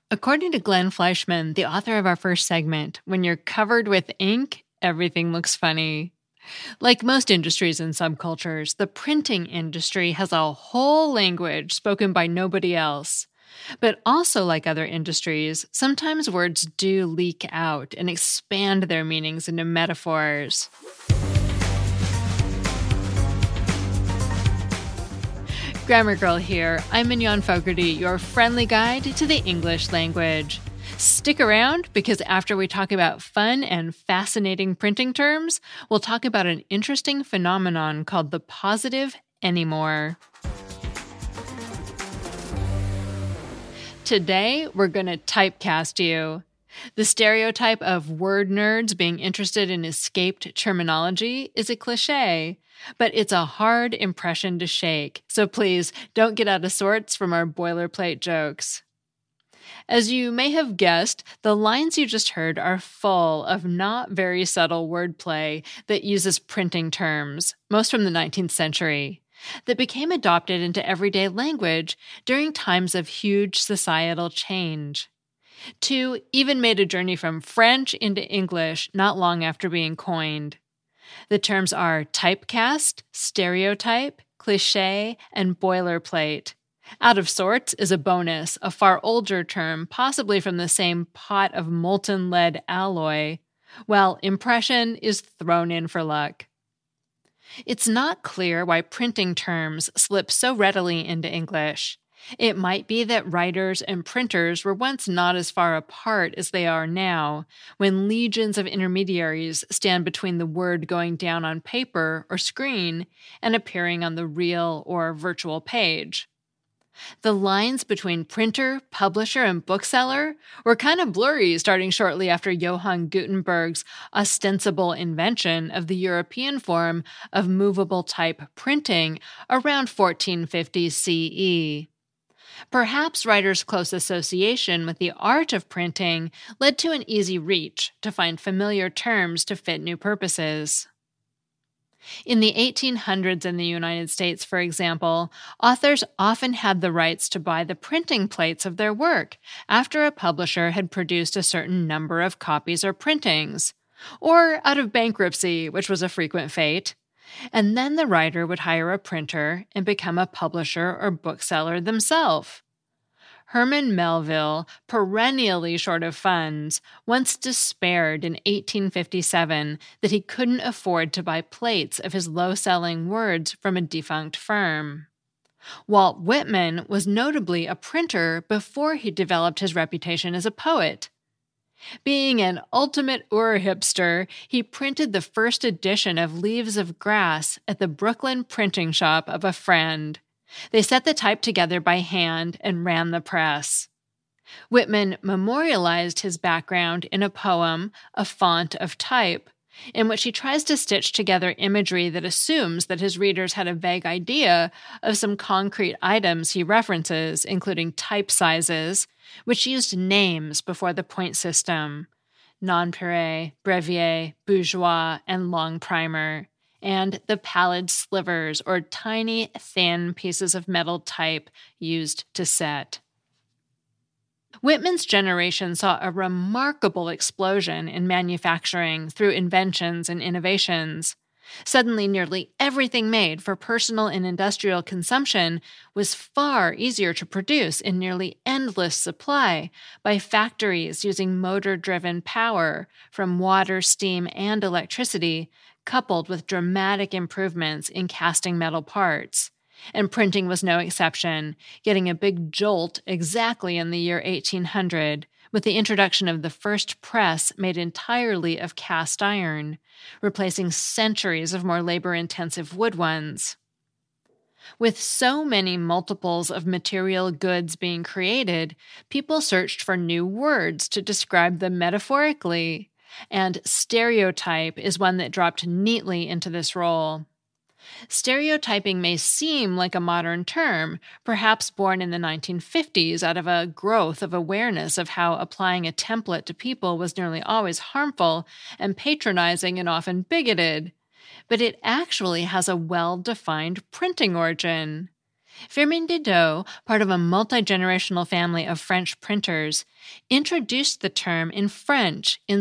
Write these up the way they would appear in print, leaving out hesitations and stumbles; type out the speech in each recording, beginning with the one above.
According to Glenn Fleischman, the author of our first segment, when you're covered with ink, everything looks funny. Like most industries and subcultures, the printing industry has a whole language spoken by nobody else. But also, like other industries, sometimes words do leak out and expand their meanings into metaphors. Grammar Girl here. I'm Mignon Fogarty, your friendly guide to the English language. Stick around, because after we talk about fun and fascinating printing terms, we'll talk about an interesting phenomenon called the positive anymore. Today, we're going to typecast you. The stereotype of word nerds being interested in escaped terminology is a cliche, but it's a hard impression to shake, so please don't get out of sorts from our boilerplate jokes. As you may have guessed, the lines you just heard are full of not very subtle wordplay that uses printing terms, most from the 19th century, that became adopted into everyday language during times of huge societal change. Two even made a journey from French into English not long after being coined. The terms are typecast, stereotype, cliché, and boilerplate. Out of sorts is a bonus, a far older term, possibly from the same pot of molten lead alloy, while impression is thrown in for luck. It's not clear why printing terms slip so readily into English. It might be that writers and printers were once not as far apart as they are now, when legions of intermediaries stand between the word going down on paper or screen and appearing on the real or virtual page. The lines between printer, publisher, and bookseller were kind of blurry starting shortly after Johann Gutenberg's ostensible invention of the European form of movable type printing around 1450 CE. Perhaps writers' close association with the art of printing led to an easy reach to find familiar terms to fit new purposes. In the 1800s in the United States, for example, authors often had the rights to buy the printing plates of their work after a publisher had produced a certain number of copies or printings, or out of bankruptcy, which was a frequent fate. And then the writer would hire a printer and become a publisher or bookseller themselves. Herman Melville, perennially short of funds, once despaired in 1857 that he couldn't afford to buy plates of his low-selling words from a defunct firm. Walt Whitman was notably a printer before he developed his reputation as a poet. Being an ultimate hipster, he printed the first edition of Leaves of Grass at the Brooklyn printing shop of a friend. They set the type together by hand and ran the press. Whitman memorialized his background in a poem, A Font of Type, in which he tries to stitch together imagery that assumes that his readers had a vague idea of some concrete items he references, including type sizes, which used names before the point system: nonpareil, brevier, bourgeois, and long primer, and the pallid slivers or tiny, thin pieces of metal type used to set. Whitman's generation saw a remarkable explosion in manufacturing through inventions and innovations. Suddenly, nearly everything made for personal and industrial consumption was far easier to produce in nearly endless supply by factories using motor-driven power from water, steam, and electricity, coupled with dramatic improvements in casting metal parts. And printing was no exception, getting a big jolt exactly in the year 1800, with the introduction of the first press made entirely of cast iron, replacing centuries of more labor-intensive wood ones. With so many multiples of material goods being created, people searched for new words to describe them metaphorically, and stereotype is one that dropped neatly into this role. Stereotyping may seem like a modern term, perhaps born in the 1950s out of a growth of awareness of how applying a template to people was nearly always harmful and patronizing and often bigoted. But it actually has a well-defined printing origin. Firmin Didot, part of a multi-generational family of French printers, introduced the term in French in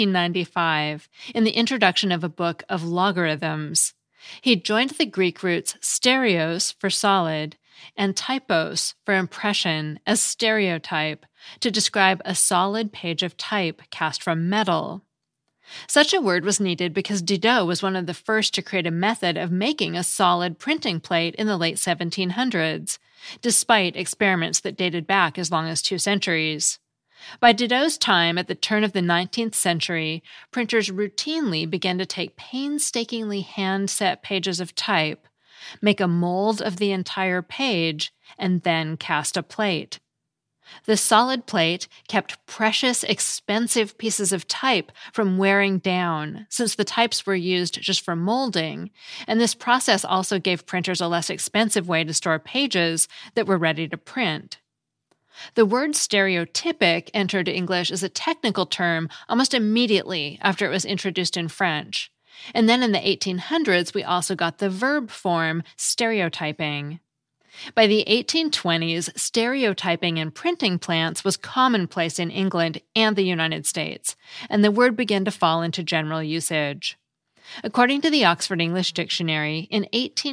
1795 in the introduction of a book of logarithms. He joined the Greek roots stereos for solid and typos for impression as stereotype to describe a solid page of type cast from metal. Such a word was needed because Didot was one of the first to create a method of making a solid printing plate in the late 1700s, despite experiments that dated back as long as 2 centuries. By Didot's time, at the turn of the 19th century, printers routinely began to take painstakingly hand-set pages of type, make a mold of the entire page, and then cast a plate. The solid plate kept precious, expensive pieces of type from wearing down, since the types were used just for molding, and this process also gave printers a less expensive way to store pages that were ready to print. The word stereotypic entered English as a technical term almost immediately after it was introduced in French. And then in the 1800s, we also got the verb form stereotyping. By the 1820s, stereotyping in printing plants was commonplace in England and the United States, and the word began to fall into general usage. According to the Oxford English Dictionary, in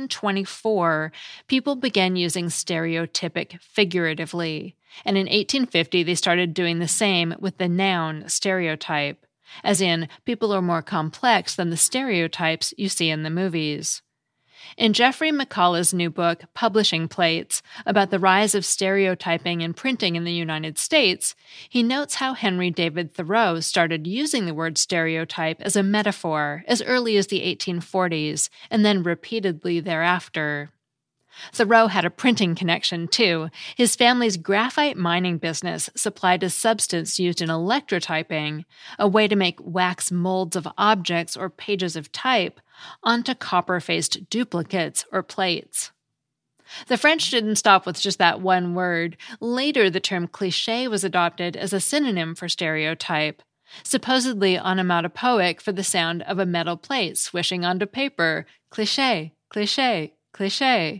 1824, people began using stereotypic figuratively, and in 1850 they started doing the same with the noun stereotype, as in, people are more complex than the stereotypes you see in the movies. In Geoffrey McCullough's new book, Publishing Plates, about the rise of stereotyping in printing in the United States, he notes how Henry David Thoreau started using the word stereotype as a metaphor as early as the 1840s, and then repeatedly thereafter. Thoreau had a printing connection, too. His family's graphite mining business supplied a substance used in electrotyping, a way to make wax molds of objects or pages of type onto copper-faced duplicates or plates. The French didn't stop with just that one word. Later, the term cliché was adopted as a synonym for stereotype, supposedly onomatopoeic for the sound of a metal plate swishing onto paper. Cliché, cliché, cliché.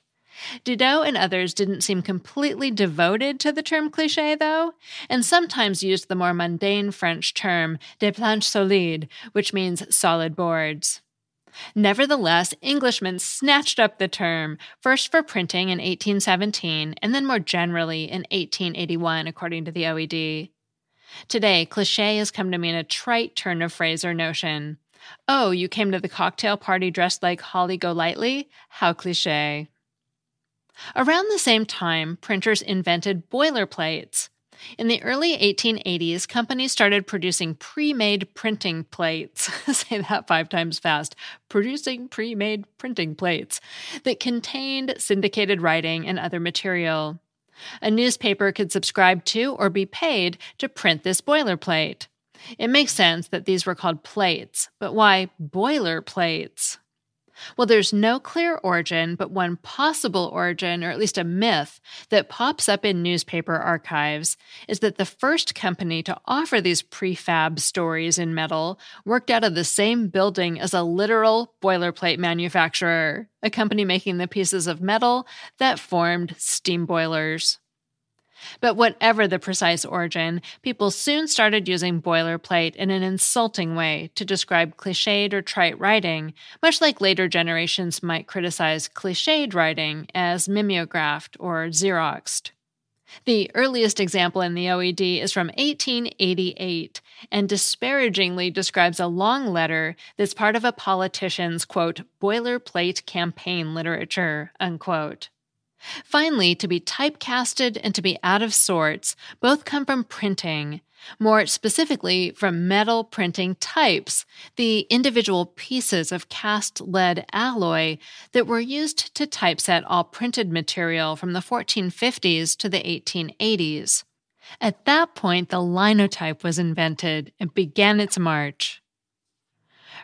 Didot and others didn't seem completely devoted to the term cliché, though, and sometimes used the more mundane French term des planches solides, which means solid boards. Nevertheless, Englishmen snatched up the term, first for printing in 1817, and then more generally in 1881, according to the OED. Today, cliché has come to mean a trite turn of phrase or notion. Oh, you came to the cocktail party dressed like Holly Golightly? How cliché. Around the same time, printers invented boilerplates. In the early 1880s, companies started producing pre-made printing plates. Say that 5 times fast. Producing pre-made printing plates that contained syndicated writing and other material. A newspaper could subscribe to or be paid to print this boilerplate. It makes sense that these were called plates, but why boilerplates? Well, there's no clear origin, but one possible origin, or at least a myth, that pops up in newspaper archives is that the first company to offer these prefab stories in metal worked out of the same building as a literal boilerplate manufacturer, a company making the pieces of metal that formed steam boilers. But whatever the precise origin, people soon started using boilerplate in an insulting way to describe cliched or trite writing, much like later generations might criticize cliched writing as mimeographed or Xeroxed. The earliest example in the OED is from 1888 and disparagingly describes a long letter that's part of a politician's, quote, boilerplate campaign literature, unquote. Finally, to be typecasted and to be out of sorts both come from printing, more specifically from metal printing types, the individual pieces of cast lead alloy that were used to typeset all printed material from the 1450s to the 1880s. At that point, the linotype was invented and began its march.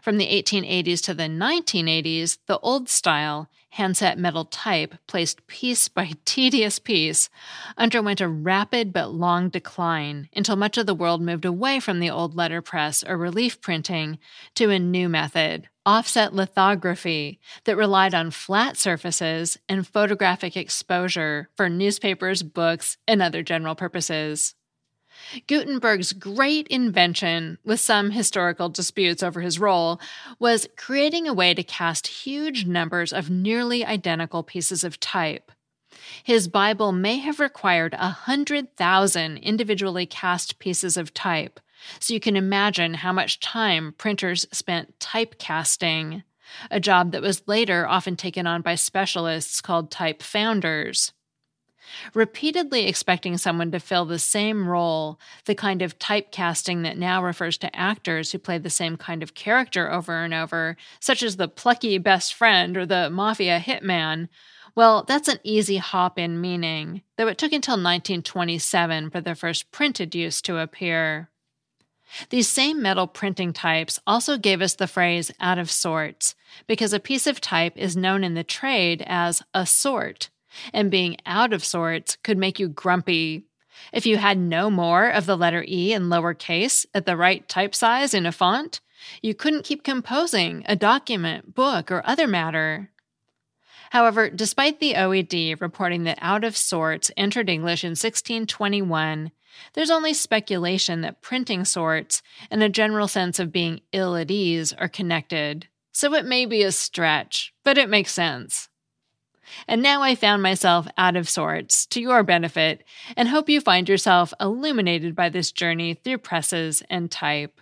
From the 1880s to the 1980s, the old style, handset metal type, placed piece by tedious piece, underwent a rapid but long decline until much of the world moved away from the old letterpress or relief printing to a new method, offset lithography, that relied on flat surfaces and photographic exposure for newspapers, books, and other general purposes. Gutenberg's great invention, with some historical disputes over his role, was creating a way to cast huge numbers of nearly identical pieces of type. His Bible may have required 100,000 individually cast pieces of type, so you can imagine how much time printers spent typecasting, a job that was later often taken on by specialists called type founders. Repeatedly expecting someone to fill the same role, the kind of typecasting that now refers to actors who play the same kind of character over and over, such as the plucky best friend or the mafia hitman, well, that's an easy hop in meaning, though it took until 1927 for the first printed use to appear. These same metal printing types also gave us the phrase out of sorts, because a piece of type is known in the trade as a sort, and being out of sorts could make you grumpy. If you had no more of the letter E in lowercase at the right type size in a font, you couldn't keep composing a document, book, or other matter. However, despite the OED reporting that out of sorts entered English in 1621, there's only speculation that printing sorts and a general sense of being ill at ease are connected. So it may be a stretch, but it makes sense. And now I found myself out of sorts, to your benefit, and hope you find yourself illuminated by this journey through presses and type.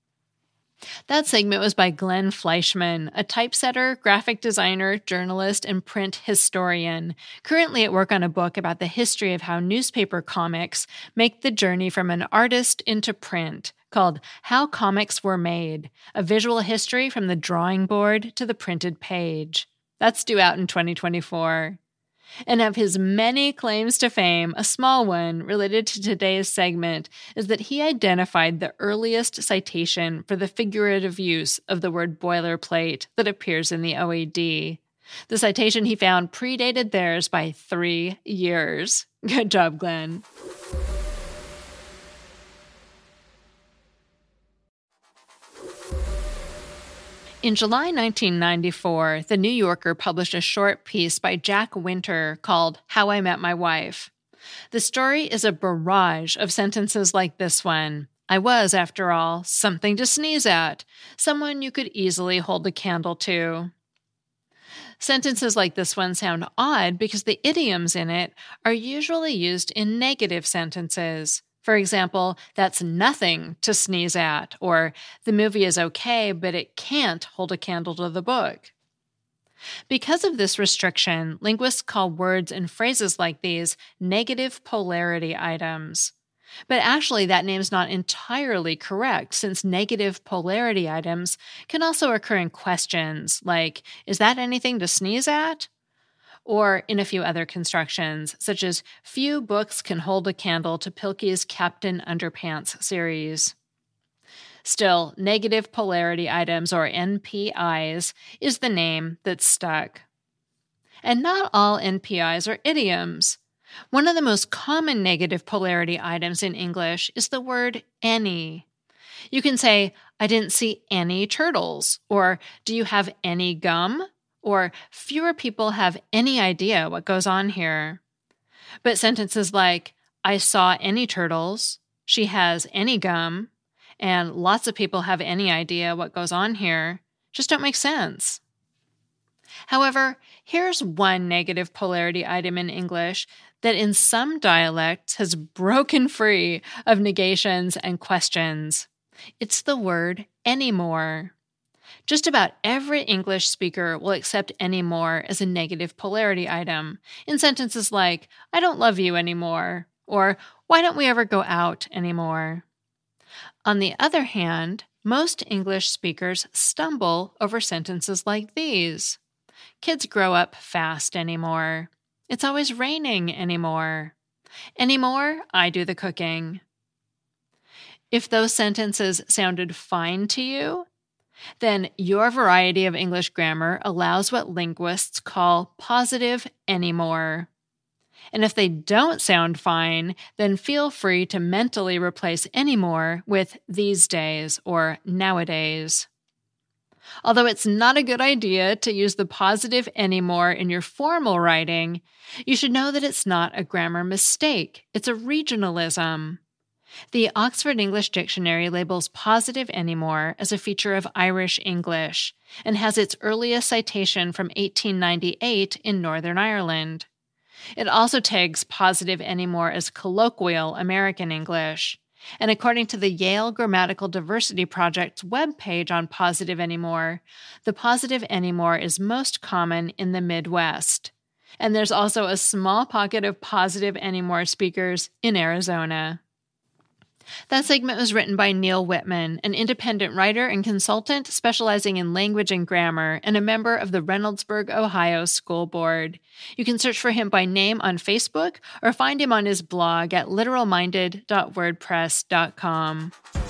That segment was by Glenn Fleischman, a typesetter, graphic designer, journalist, and print historian, currently at work on a book about the history of how newspaper comics make the journey from an artist into print, called How Comics Were Made, a visual history from the drawing board to the printed page. That's due out in 2024. And of his many claims to fame, a small one related to today's segment is that he identified the earliest citation for the figurative use of the word boilerplate that appears in the OED. The citation he found predated theirs by 3 years. Good job, Glenn. In July 1994, The New Yorker published a short piece by Jack Winter called How I Met My Wife. The story is a barrage of sentences like this one. I was, after all, something to sneeze at, someone you could easily hold a candle to. Sentences like this one sound odd because the idioms in it are usually used in negative sentences. For example, that's nothing to sneeze at, or the movie is okay, but it can't hold a candle to the book. Because of this restriction, linguists call words and phrases like these negative polarity items. But actually, that name's not entirely correct, since negative polarity items can also occur in questions like, is that anything to sneeze at? Or in a few other constructions, such as few books can hold a candle to Pilkey's Captain Underpants series. Still, negative polarity items, or NPIs, is the name that's stuck. And not all NPIs are idioms. One of the most common negative polarity items in English is the word any. You can say, I didn't see any turtles, or do you have any gum? Or fewer people have any idea what goes on here. But sentences like, I saw any turtles, she has any gum, and lots of people have any idea what goes on here just don't make sense. However, here's one negative polarity item in English that in some dialects has broken free of negations and questions. It's the word anymore. Just about every English speaker will accept anymore as a negative polarity item in sentences like, I don't love you anymore, or why don't we ever go out anymore? On the other hand, most English speakers stumble over sentences like these. Kids grow up fast anymore. It's always raining anymore. Anymore, I do the cooking. If those sentences sounded fine to you, then your variety of English grammar allows what linguists call positive anymore. And if they don't sound fine, then feel free to mentally replace anymore with these days or nowadays. Although it's not a good idea to use the positive anymore in your formal writing, you should know that it's not a grammar mistake. It's a regionalism. The Oxford English Dictionary labels positive anymore as a feature of Irish English and has its earliest citation from 1898 in Northern Ireland. It also tags positive anymore as colloquial American English. And according to the Yale Grammatical Diversity Project's webpage on positive anymore, the positive anymore is most common in the Midwest. And there's also a small pocket of positive anymore speakers in Arizona. That segment was written by Neil Whitman, an independent writer and consultant specializing in language and grammar and a member of the Reynoldsburg, Ohio School Board. You can search for him by name on Facebook or find him on his blog at literalminded.wordpress.com.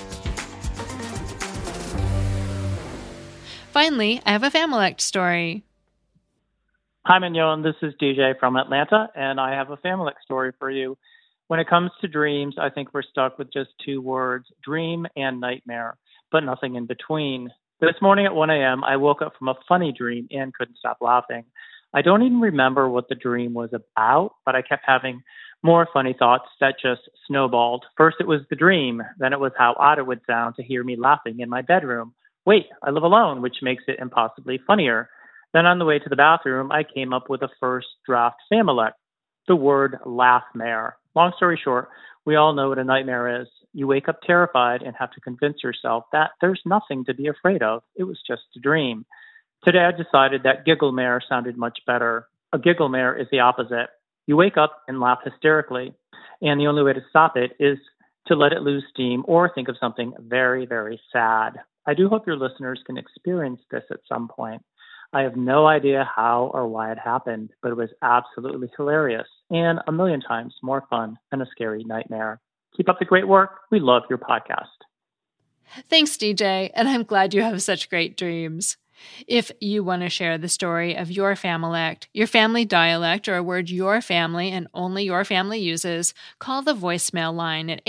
Finally, I have a Familect story. Hi, Mignon. This is DJ from Atlanta, and I have a Familect story for you. When it comes to dreams, I think we're stuck with just two words, dream and nightmare, but nothing in between. This morning at 1 a.m., I woke up from a funny dream and couldn't stop laughing. I don't even remember what the dream was about, but I kept having more funny thoughts that just snowballed. First, it was the dream. Then it was how odd it would sound to hear me laughing in my bedroom. Wait, I live alone, which makes it impossibly funnier. Then on the way to the bathroom, I came up with a first draft Familect, the word laughmare. Long story short, we all know what a nightmare is. You wake up terrified and have to convince yourself that there's nothing to be afraid of. It was just a dream. Today I decided that gigglemare sounded much better. A gigglemare is the opposite. You wake up and laugh hysterically, and the only way to stop it is to let it lose steam or think of something very, very sad. I do hope your listeners can experience this at some point. I have no idea how or why it happened, but it was absolutely hilarious and a million times more fun than a scary nightmare. Keep up the great work. We love your podcast. Thanks, DJ, and I'm glad you have such great dreams. If you want to share the story of your Familect, your family dialect, or a word your family and only your family uses, call the voicemail line at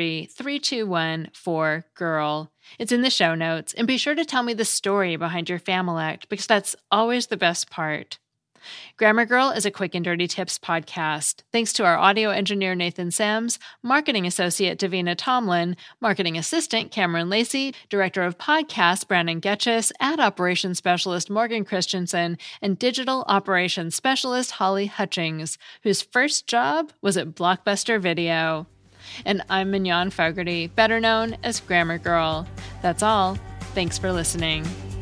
833-221-4GIRL. It's in the show notes, and be sure to tell me the story behind your Familect, because that's always the best part. Grammar Girl is a quick and dirty tips podcast. Thanks to our audio engineer Nathan Sims, marketing associate Davina Tomlin, marketing assistant Cameron Lacey, director of podcasts Brandon Getchus, ad operations specialist Morgan Christensen, and digital operations specialist Holly Hutchings, whose first job was at Blockbuster Video. And I'm Mignon Fogarty, better known as Grammar Girl. That's all. Thanks for listening.